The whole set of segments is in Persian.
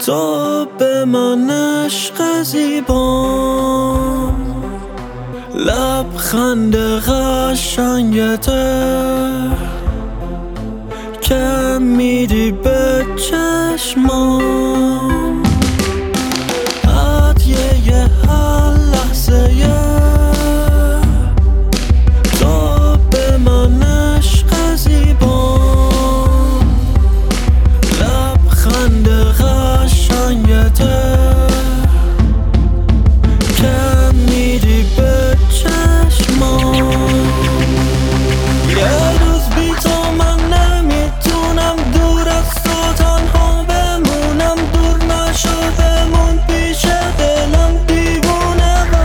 تو به من عشق زیبام، لبخند قشنگته که میدی به چشمام، هدیه هر لحظه تو به من عشق زیبام، لبخند قشنگته که میدی به چشمام. یه روز بی تو من نمیتونم دور از تو تنها بمونم، دور نشو بمون پیش دلم، دیوونه و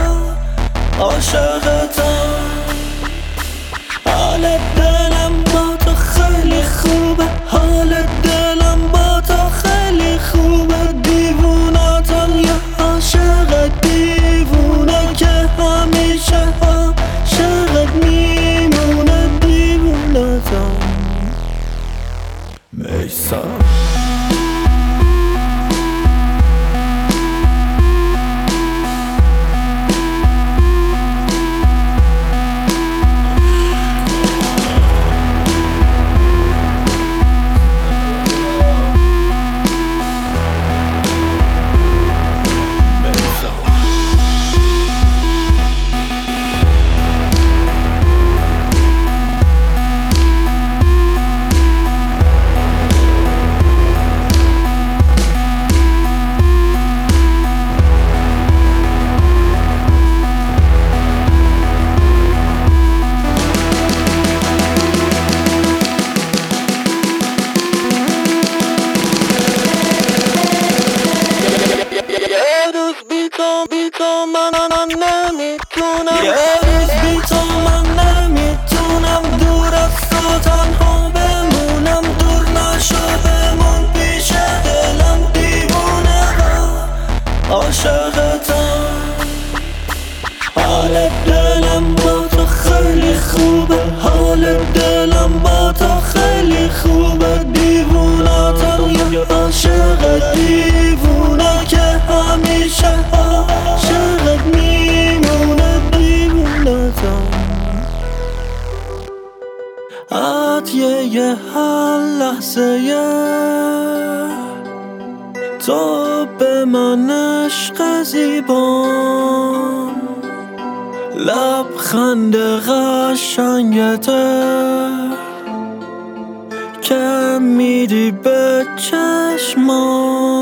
عاشقتم. حال دلم با تو خیلی خوبه، حال دلم با تو خیلی خوبه، دیوونتم یه عاشق دیوونه که همیشه عاشقت میمونه، دیوونتم. میثم یه روز بی تو من نمیتونم دور از تو تنها بمونم، دور نشو بمون پیش دلم، دیوونه و عاشقتم. حال دلم با تو خیلی خوبه، حال دلم با تو خیلی خوبه، دیوونتم یه عاشق دیوونه که همیشه عاشقت میمونه، دیوونتم. هدیه هر لحظه تو به من عشق زیبام، لبخند قشنگته که میدی به چشمام.